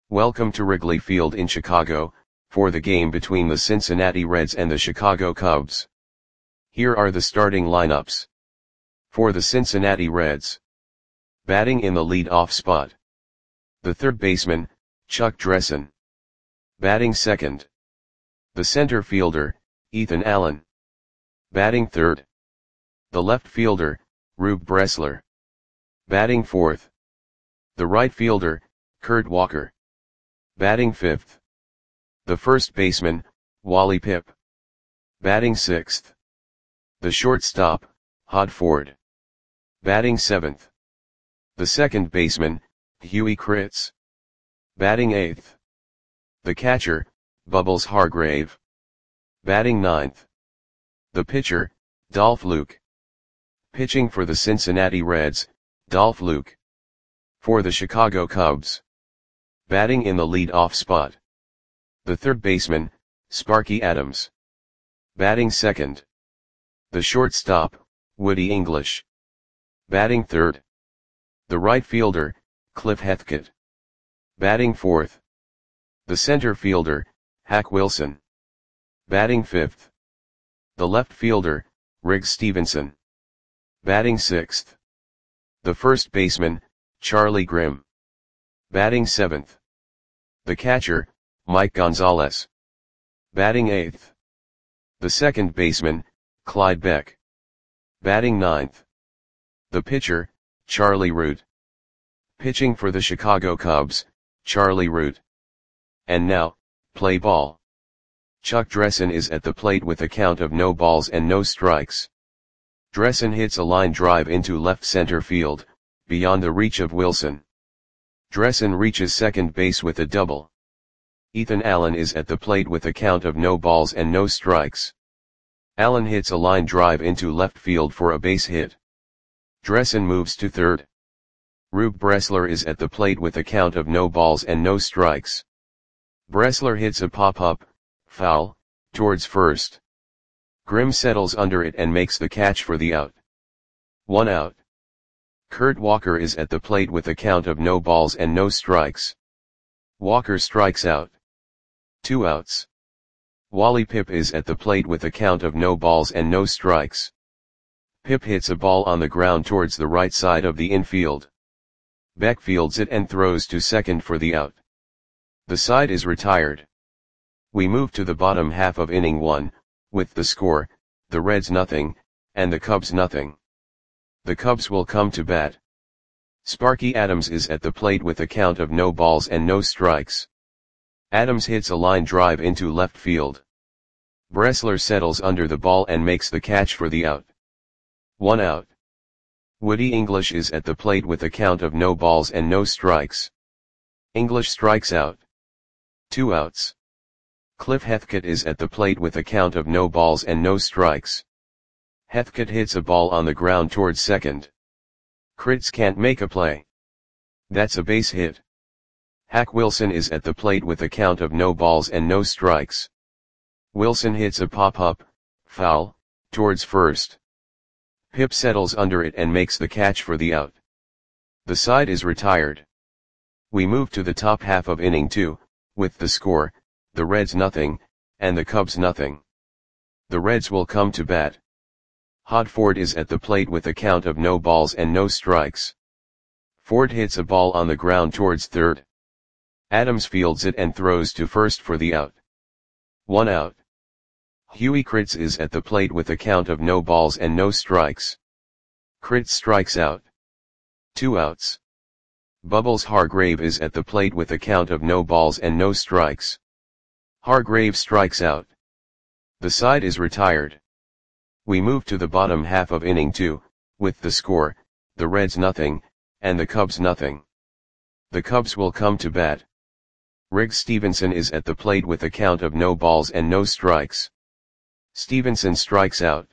Welcome to Wrigley Field in Chicago, for the game between the Cincinnati Reds and the Chicago Cubs. Here are the starting lineups. For the Cincinnati Reds. Batting in the lead-off spot. The third baseman, Chuck Dressen. Batting second. The center fielder, Ethan Allen. Batting third. The left fielder, Rube Bressler. Batting fourth. The right fielder, Kurt Walker. Batting fifth. The first baseman, Wally Pipp. Batting sixth. The shortstop, Hod Ford. Batting seventh. The second baseman, Huey Kritz. Batting eighth. The catcher, Bubbles Hargrave. Batting ninth. The pitcher, Dolph Luke. Pitching for the Cincinnati Reds, Dolph Luke. For the Chicago Cubs. Batting in the lead-off spot. The third baseman, Sparky Adams. Batting second. The shortstop, Woody English. Batting third. The right fielder, Cliff Hethkett. Batting fourth. The center fielder, Hack Wilson. Batting fifth. The left fielder, Riggs Stephenson. Batting sixth. The first baseman, Charlie Grimm. Batting seventh. The catcher, Mike Gonzalez. Batting eighth. The second baseman, Clyde Beck. Batting ninth. The pitcher, Charlie Root. Pitching for the Chicago Cubs, Charlie Root. And now, play ball. Chuck Dressen is at the plate with a count of no balls and no strikes. Dressen hits a line drive into left center field, beyond the reach of Wilson. Dressen reaches second base with a double. Ethan Allen is at the plate with a count of no balls and no strikes. Allen hits a line drive into left field for a base hit. Dressen moves to third. Rube Bressler is at the plate with a count of no balls and no strikes. Bressler hits a pop-up, foul, towards first. Grimm settles under it and makes the catch for the out. 1 out. Kurt Walker is at the plate with a count of no balls and no strikes. Walker strikes out. 2 outs. Wally Pipp is at the plate with a count of no balls and no strikes. Pipp hits a ball on the ground towards the right side of the infield. Beck fields it and throws to second for the out. The side is retired. We move to the bottom half of inning 1, with the score, the Reds nothing, and the Cubs nothing. The Cubs will come to bat. Sparky Adams is at the plate with a count of no balls and no strikes. Adams hits a line drive into left field. Bressler settles under the ball and makes the catch for the out. 1 out. Woody English is at the plate with a count of no balls and no strikes. English strikes out. 2 outs. Cliff Hethkett is at the plate with a count of no balls and no strikes. Hethkett hits a ball on the ground towards second. Kritz can't make a play. That's a base hit. Hack Wilson is at the plate with a count of no balls and no strikes. Wilson hits a pop-up, foul, towards first. Pipp settles under it and makes the catch for the out. The side is retired. We move to the top half of inning 2, with the score, the Reds nothing, and the Cubs nothing. The Reds will come to bat. Hod Ford is at the plate with a count of no balls and no strikes. Ford hits a ball on the ground towards third. Adams fields it and throws to first for the out. 1 out. Huey Kritz is at the plate with a count of no balls and no strikes. Kritz strikes out. 2 outs. Bubbles Hargrave is at the plate with a count of no balls and no strikes. Hargrave strikes out. The side is retired. We move to the bottom half of inning 2, with the score, the Reds nothing, and the Cubs nothing. The Cubs will come to bat. Riggs Stephenson is at the plate with a count of no balls and no strikes. Stephenson strikes out.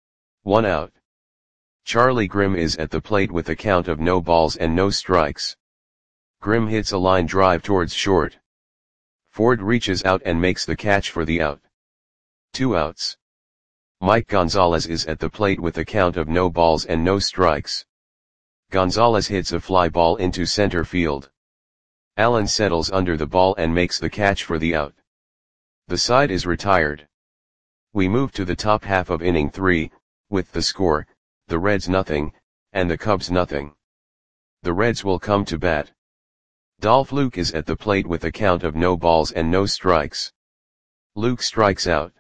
1 out. Charlie Grimm is at the plate with a count of no balls and no strikes. Grimm hits a line drive towards short. Ford reaches out and makes the catch for the out. 2 outs. Mike Gonzalez is at the plate with a count of no balls and no strikes. Gonzalez hits a fly ball into center field. Allen settles under the ball and makes the catch for the out. The side is retired. We move to the top half of inning 3, with the score, the Reds nothing, and the Cubs nothing. The Reds will come to bat. Dolph Luke is at the plate with a count of no balls and no strikes. Luke strikes out.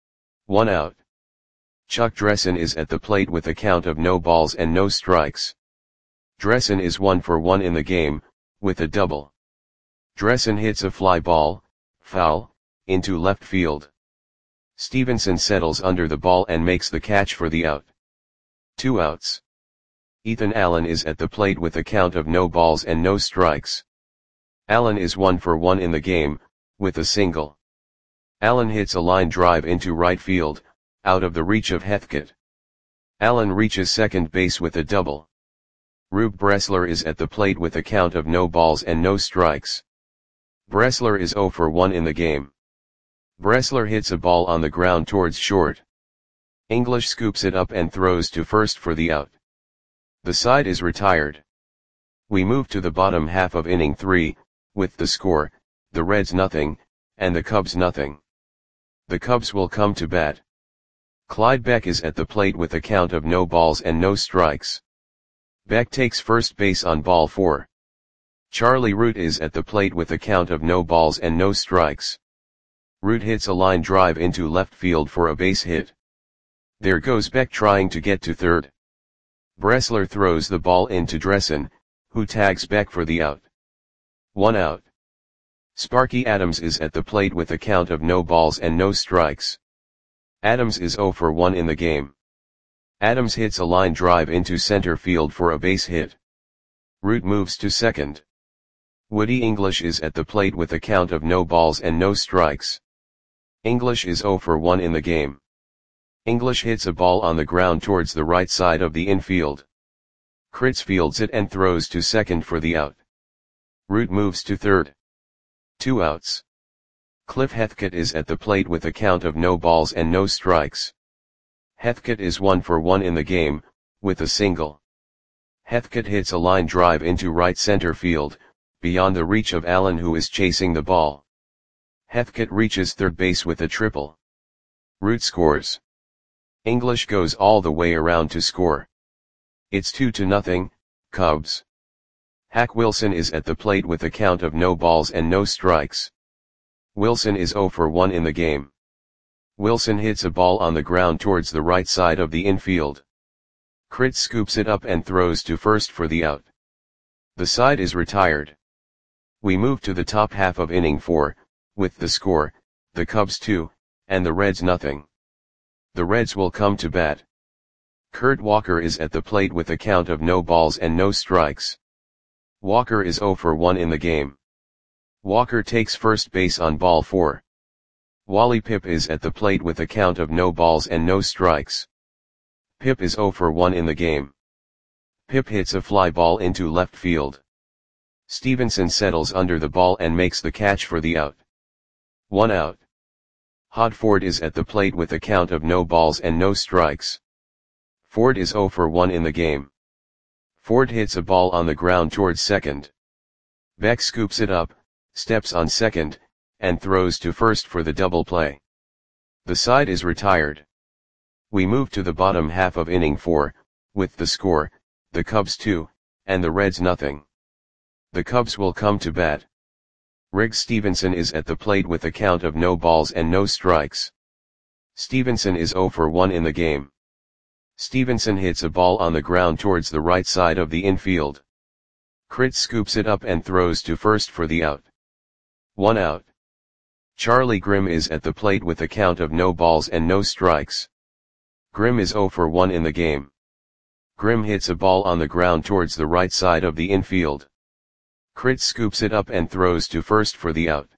1 out. Chuck Dressen is at the plate with a count of no balls and no strikes. Dressen is 1 for 1 in the game, with a double. Dressen hits a fly ball, foul, into left field. Stevenson settles under the ball and makes the catch for the out. 2 outs. Ethan Allen is at the plate with a count of no balls and no strikes. Allen is 1 for 1 in the game, with a single. Allen hits a line drive into right field, out of the reach of Heathcote. Allen reaches second base with a double. Rube Bressler is at the plate with a count of no balls and no strikes. Bressler is 0 for 1 in the game. Bressler hits a ball on the ground towards short. English scoops it up and throws to first for the out. The side is retired. We move to the bottom half of inning 3, with the score, the Reds nothing, and the Cubs nothing. The Cubs will come to bat. Clyde Beck is at the plate with a count of no balls and no strikes. Beck takes first base on ball 4. Charlie Root is at the plate with a count of no balls and no strikes. Root hits a line drive into left field for a base hit. There goes Beck trying to get to third. Bressler throws the ball into Dressen, who tags Beck for the out. 1 out. Sparky Adams is at the plate with a count of no balls and no strikes. Adams is 0 for 1 in the game. Adams hits a line drive into center field for a base hit. Root moves to second. Woody English is at the plate with a count of no balls and no strikes. English is 0 for 1 in the game. English hits a ball on the ground towards the right side of the infield. Kritz fields it and throws to second for the out. Root moves to third. 2 outs. Cliff Heathcote is at the plate with a count of no balls and no strikes. Heathcote is 1 for 1 in the game, with a single. Heathcote hits a line drive into right center field, beyond the reach of Allen, who is chasing the ball. Heathcote reaches third base with a triple. Root scores. English goes all the way around to score. It's 2-0, Cubs. Hack Wilson is at the plate with a count of no balls and no strikes. Wilson is 0 for 1 in the game. Wilson hits a ball on the ground towards the right side of the infield. Kritz scoops it up and throws to first for the out. The side is retired. We move to the top half of inning 4, with the score, the Cubs 2, and the Reds nothing. The Reds will come to bat. Kurt Walker is at the plate with a count of no balls and no strikes. Walker is 0 for 1 in the game. Walker takes first base on ball 4. Wally Pipp is at the plate with a count of no balls and no strikes. Pipp is 0 for 1 in the game. Pipp hits a fly ball into left field. Stevenson settles under the ball and makes the catch for the out. 1 out. Hod Ford is at the plate with a count of no balls and no strikes. Ford is 0 for 1 in the game. Ford hits a ball on the ground towards second. Beck scoops it up, steps on second, and throws to first for the double play. The side is retired. We move to the bottom half of inning 4, with the score, the Cubs 2, and the Reds nothing. The Cubs will come to bat. Riggs Stevenson is at the plate with a count of no balls and no strikes. Stevenson is 0 for 1 in the game. Stevenson hits a ball on the ground towards the right side of the infield. Kritz scoops it up and throws to first for the out. 1 out. Charlie Grimm is at the plate with a count of no balls and no strikes. Grimm is 0 for 1 in the game. Grimm hits a ball on the ground towards the right side of the infield. Kritz scoops it up and throws to first for the out.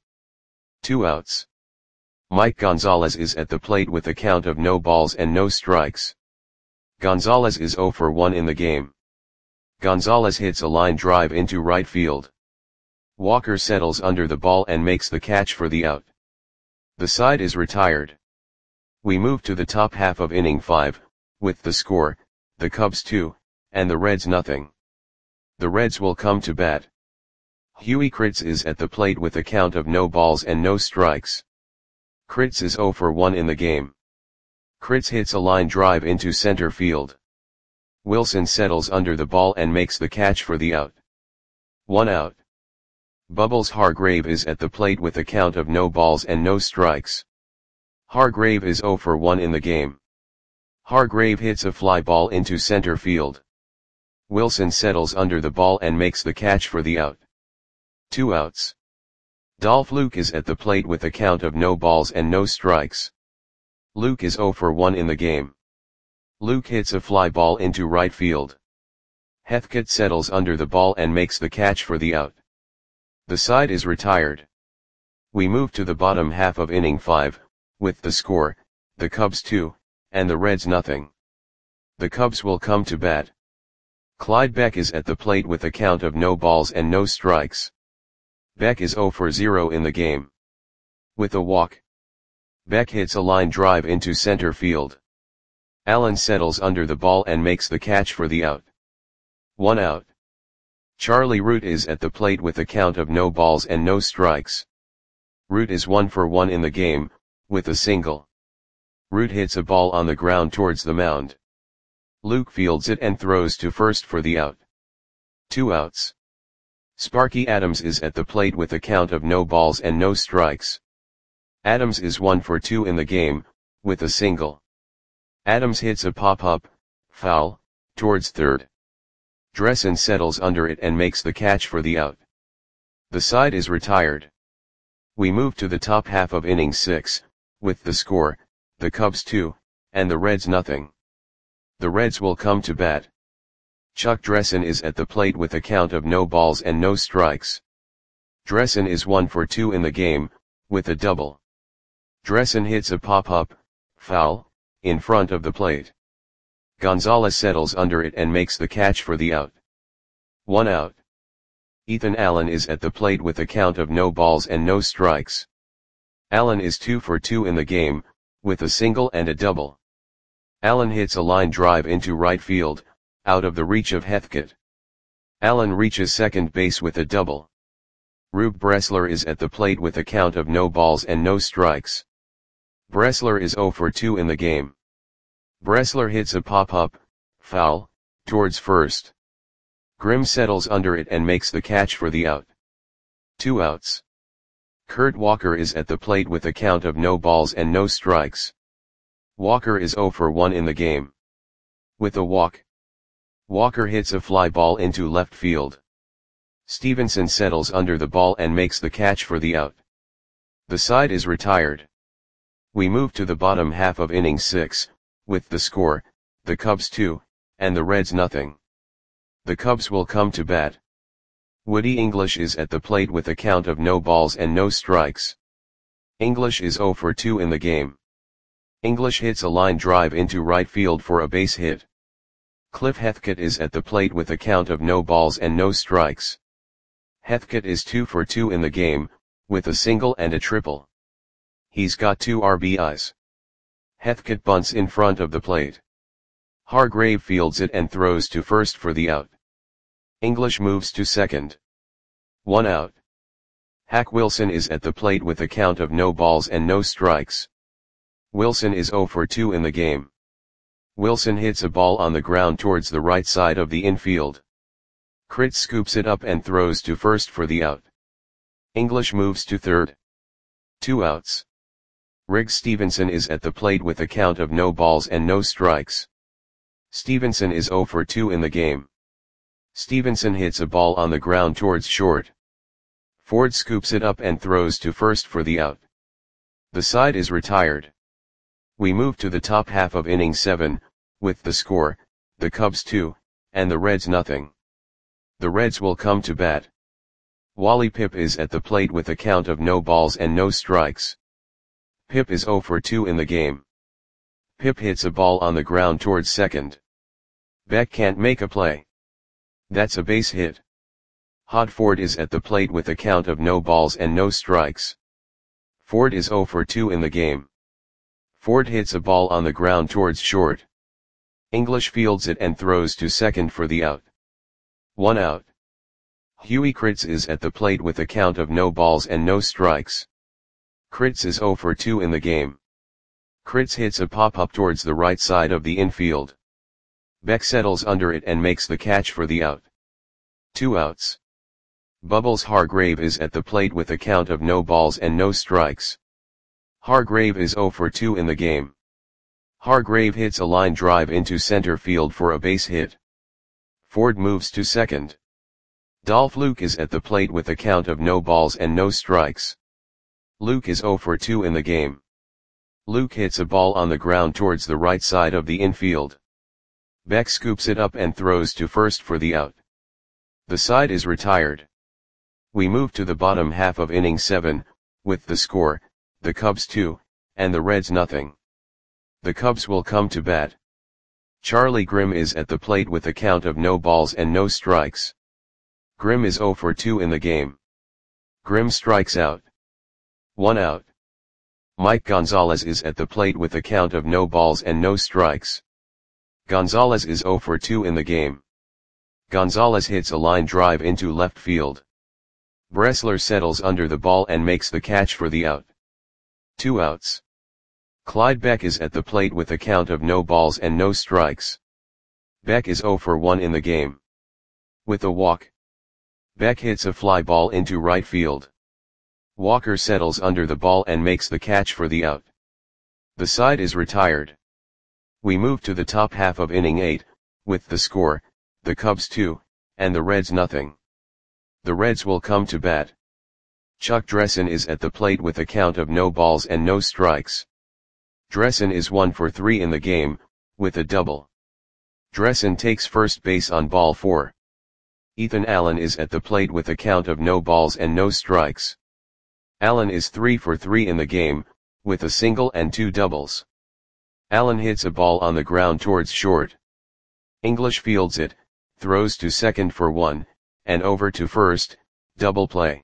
2 outs. Mike Gonzalez is at the plate with a count of no balls and no strikes. Gonzalez is 0 for 1 in the game. Gonzalez hits a line drive into right field. Walker settles under the ball and makes the catch for the out. The side is retired. We move to the top half of inning 5, with the score, the Cubs 2, and the Reds nothing. The Reds will come to bat. Huey Kritz is at the plate with a count of no balls and no strikes. Kritz is 0 for 1 in the game. Kritz hits a line drive into center field. Wilson settles under the ball and makes the catch for the out. 1 out. Bubbles Hargrave is at the plate with a count of no balls and no strikes. Hargrave is 0 for 1 in the game. Hargrave hits a fly ball into center field. Wilson settles under the ball and makes the catch for the out. 2 outs. Dolph Luke is at the plate with a count of no balls and no strikes. Luke is 0 for 1 in the game. Luke hits a fly ball into right field. Heathcote settles under the ball and makes the catch for the out. The side is retired. We move to the bottom half of inning 5, with the score, the Cubs 2, and the Reds nothing. The Cubs will come to bat. Clyde Beck is at the plate with a count of no balls and no strikes. Beck is 0 for 0 in the game. With a walk. Beck hits a line drive into center field. Allen settles under the ball and makes the catch for the out. 1 out. Charlie Root is at the plate with a count of no balls and no strikes. Root is 1 for 1 in the game, with a single. Root hits a ball on the ground towards the mound. Luke fields it and throws to first for the out. 2 outs. Sparky Adams is at the plate with a count of no balls and no strikes. Adams is 1 for 2 in the game, with a single. Adams hits a pop-up, foul, towards third. Dressen settles under it and makes the catch for the out. The side is retired. We move to the top half of inning 6, with the score, the Cubs 2, and the Reds nothing. The Reds will come to bat. Chuck Dressen is at the plate with a count of no balls and no strikes. Dressen is 1 for 2 in the game, with a double. Dressen hits a pop-up, foul, in front of the plate. Gonzalez settles under it and makes the catch for the out. 1 out. Ethan Allen is at the plate with a count of no balls and no strikes. Allen is 2 for 2 in the game, with a single and a double. Allen hits a line drive into right field, out of the reach of Heathcote. Allen reaches second base with a double. Rube Bressler is at the plate with a count of no balls and no strikes. Bressler is 0 for 2 in the game. Bressler hits a pop-up, foul, towards first. Grimm settles under it and makes the catch for the out. 2 outs. Kurt Walker is at the plate with a count of no balls and no strikes. Walker is 0 for 1 in the game. With a walk. Walker hits a fly ball into left field. Stevenson settles under the ball and makes the catch for the out. The side is retired. We move to the bottom half of inning 6, with the score, the Cubs 2, and the Reds nothing. The Cubs will come to bat. Woody English is at the plate with a count of no balls and no strikes. English is 0 for 2 in the game. English hits a line drive into right field for a base hit. Cliff Heathcote is at the plate with a count of no balls and no strikes. Heathcote is 2 for 2 in the game, with a single and a triple. He's got 2 RBIs. Heathcote bunts in front of the plate. Hargrave fields it and throws to first for the out. English moves to second. 1 out. Hack Wilson is at the plate with a count of no balls and no strikes. Wilson is 0 for 2 in the game. Wilson hits a ball on the ground towards the right side of the infield. Kritz scoops it up and throws to first for the out. English moves to third. 2 outs. Riggs Stevenson is at the plate with a count of no balls and no strikes. Stevenson is 0 for 2 in the game. Stevenson hits a ball on the ground towards short. Ford scoops it up and throws to first for the out. The side is retired. We move to the top half of inning 7, with the score, the Cubs 2, and the Reds nothing. The Reds will come to bat. Wally Pipp is at the plate with a count of no balls and no strikes. Pipp is 0 for 2 in the game. Pipp hits a ball on the ground towards second. Beck can't make a play. That's a base hit. Hod Ford is at the plate with a count of no balls and no strikes. Ford is 0 for 2 in the game. Ford hits a ball on the ground towards short. English fields it and throws to second for the out. 1 out. Huey Kritz is at the plate with a count of no balls and no strikes. Kritz is 0 for 2 in the game. Kritz hits a pop-up towards the right side of the infield. Beck settles under it and makes the catch for the out. 2 outs. Bubbles Hargrave is at the plate with a count of no balls and no strikes. Hargrave is 0 for 2 in the game. Hargrave hits a line drive into center field for a base hit. Ford moves to second. Dolph Luke is at the plate with a count of no balls and no strikes. Luke is 0 for 2 in the game. Luke hits a ball on the ground towards the right side of the infield. Beck scoops it up and throws to first for the out. The side is retired. We move to the bottom half of inning 7, with the score, the Cubs 2, and the Reds nothing. The Cubs will come to bat. Charlie Grimm is at the plate with a count of no balls and no strikes. Grimm is 0 for 2 in the game. Grimm strikes out. 1 out. Mike Gonzalez is at the plate with a count of no balls and no strikes. Gonzalez is 0 for 2 in the game. Gonzalez hits a line drive into left field. Bressler settles under the ball and makes the catch for the out. 2 outs. Clyde Beck is at the plate with a count of no balls and no strikes. Beck is 0 for 1 in the game. With a walk, Beck hits a fly ball into right field. Walker settles under the ball and makes the catch for the out. The side is retired. We move to the top half of inning 8, with the score, the Cubs 2, and the Reds nothing. The Reds will come to bat. Chuck Dressen is at the plate with a count of no balls and no strikes. Dressen is 1 for 3 in the game, with a double. Dressen takes first base on ball 4. Ethan Allen is at the plate with a count of no balls and no strikes. Allen is 3 for 3 in the game, with a single and 2 doubles. Allen hits a ball on the ground towards short. English fields it, throws to second for 1, and over to first, double play.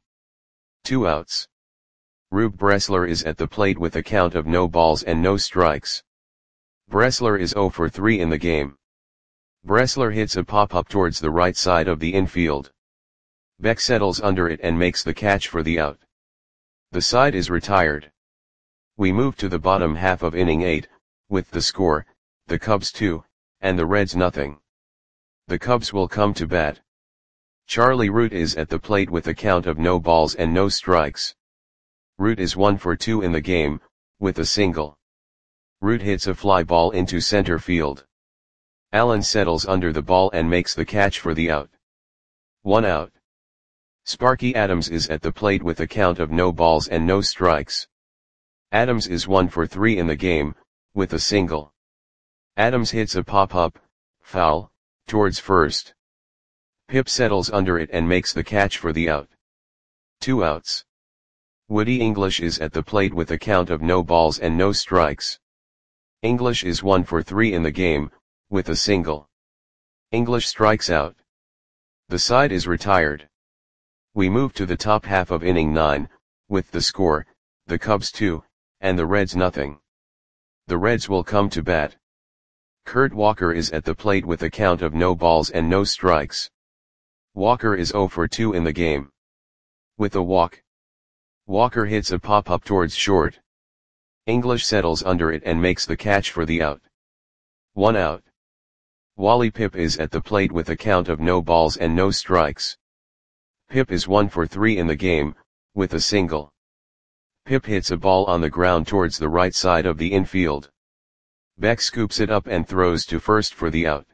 2 outs. Rube Bressler is at the plate with a count of no balls and no strikes. Bressler is 0 for 3 in the game. Bressler hits a pop-up towards the right side of the infield. Beck settles under it and makes the catch for the out. The side is retired. We move to the bottom half of inning 8, with the score, the Cubs 2, and the Reds nothing. The Cubs will come to bat. Charlie Root is at the plate with a count of no balls and no strikes. Root is 1 for 2 in the game, with a single. Root hits a fly ball into center field. Allen settles under the ball and makes the catch for the out. 1 out. Sparky Adams is at the plate with a count of no balls and no strikes. Adams is 1 for 3 in the game, with a single. Adams hits a pop-up, foul, towards first. Pip settles under it and makes the catch for the out. 2 outs. Woody English is at the plate with a count of no balls and no strikes. English is 1 for 3 in the game, with a single. English strikes out. The side is retired. We move to the top half of inning 9, with the score, the Cubs 2, and the Reds nothing. The Reds will come to bat. Kurt Walker is at the plate with a count of no balls and no strikes. Walker is 0 for 2 in the game. With a walk, Walker hits a pop-up towards short. English settles under it and makes the catch for the out. 1 out. Wally Pipp is at the plate with a count of no balls and no strikes. Pipp is 1 for 3 in the game, with a single. Pipp hits a ball on the ground towards the right side of the infield. Beck scoops it up and throws to first for the out.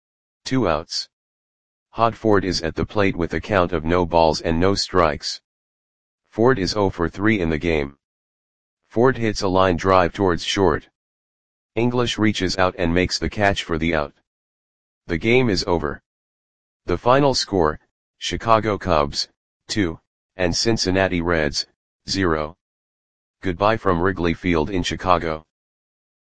2 outs. Hod Ford is at the plate with a count of no balls and no strikes. Ford is 0 for 3 in the game. Ford hits a line drive towards short. English reaches out and makes the catch for the out. The game is over. The final score, Chicago Cubs, 2, and Cincinnati Reds, 0. Goodbye from Wrigley Field in Chicago.